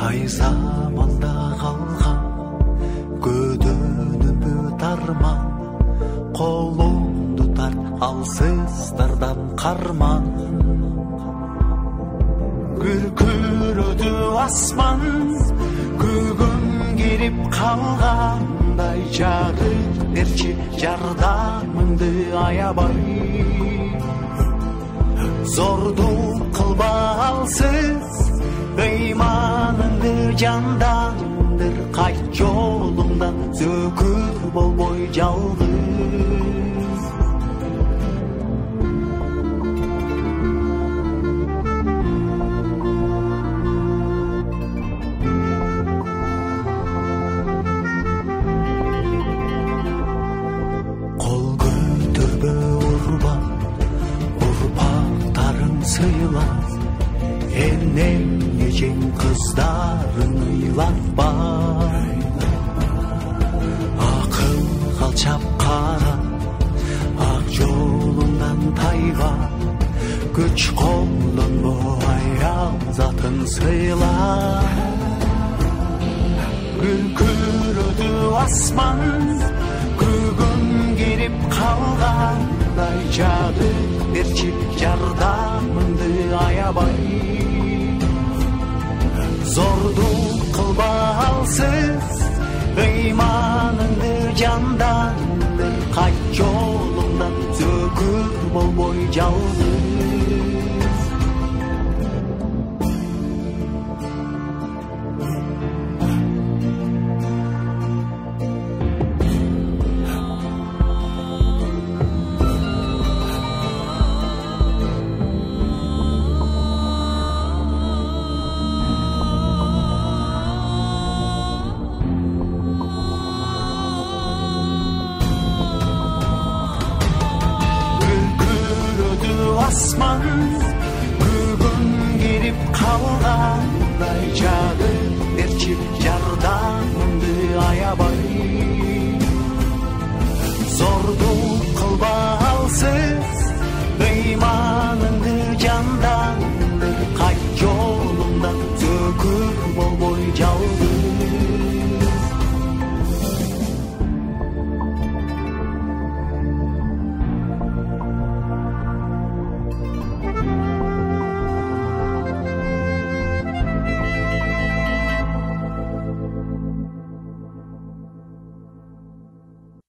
Қай заманда қалған көдөнүмүт арман, қолымды тарт алсыздардан қарман. Күркіреді аспан, көгін керіп қалғандай, жарық берші жардамыңды аябай. Зордық қылба алсыз, бейманыңды жандандыр, қайт жолыңдан зөкір болбой жалғыз. Қол көтөрбө урбан, урпактарың сыйла, энен ежен кыздарын ыйлатпай. Акыл калчап кара, ак жолундан тайга, күч колдонбо аял затын сыйла. Күркүрөдү асман, көгүн керип калгандай, жадык берчи жардамыңды аябай. Зордук кылба алсыз, бейманыңды жандандыр, кайт жолуңдан зөкүр болбой жалгыз. Asman, kөгін керіп қалғандай, жады